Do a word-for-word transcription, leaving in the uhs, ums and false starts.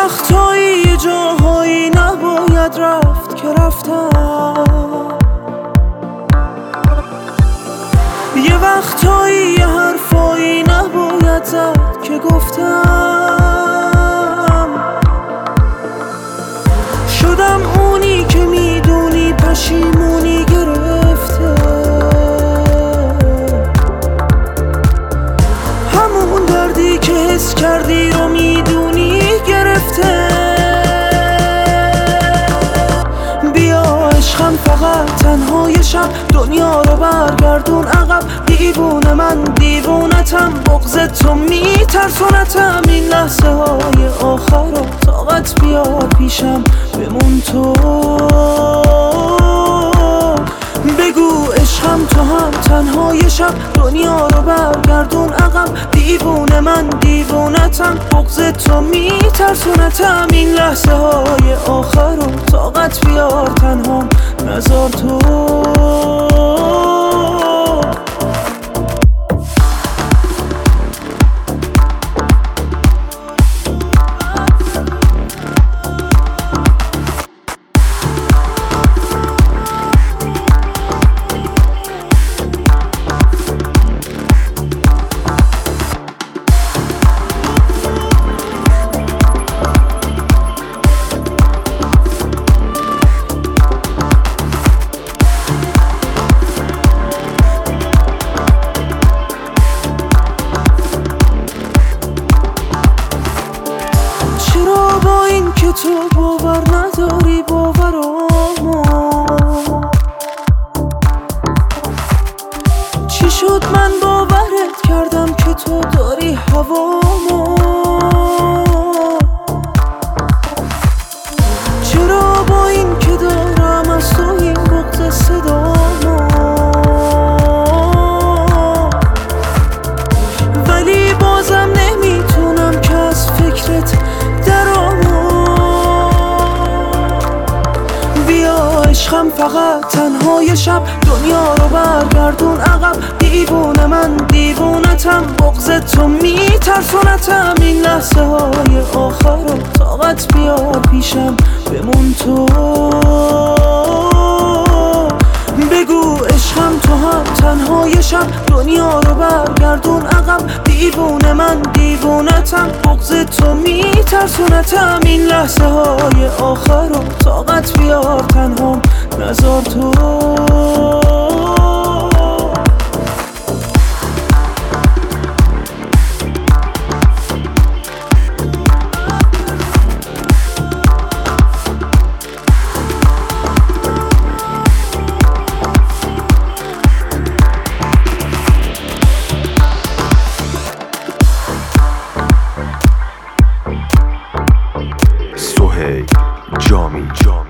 وقتایی یه جاهایی نباید رفت که رفتم، یه وقتایی یه حرفایی نباید زد که گفتم. شدم اونی که میدونی پشیمونی گرفته، همون دردی که حس کردی رو میدونی گرفته. بیا عشقم فقط تنهای شب دنیا رو برگردون عقب. دیوونه من دیوونتم، بغض تو میترسونتم. این لحظه های آخر رو طاقت بیار پیشم بمون تو. بگو عشقم تو هم تنهای شب دنیا رو برگردون عقب. دیوونه من دیوونتم، بغض تو میترسونتم. این لحظه های آخر رو طاقت بیار تنهام نذار تو. با این که تو باور نداری باورامو، چی شد من باورت کردم که تو داری هوامو. چرا با این که دارم از تو این بغض صدامو، ولی بازم نمیتونم که از فکرت عشقم فقط تنهای شب دنیا رو برگردون عقب. دیوونه من دیوونتم، بغض تو میترسونتم. این لحظه های آخر رو طاقت بیار پیشم بمون تو. بگو عشقم تو هم تنهای شب دنیا رو برگردون عقب. دیوونه من دیوونتم، بغض تو میترسونتم. این لحظه های آخر رو طاقت بیار تنهام نذار تو. سهیل جامی.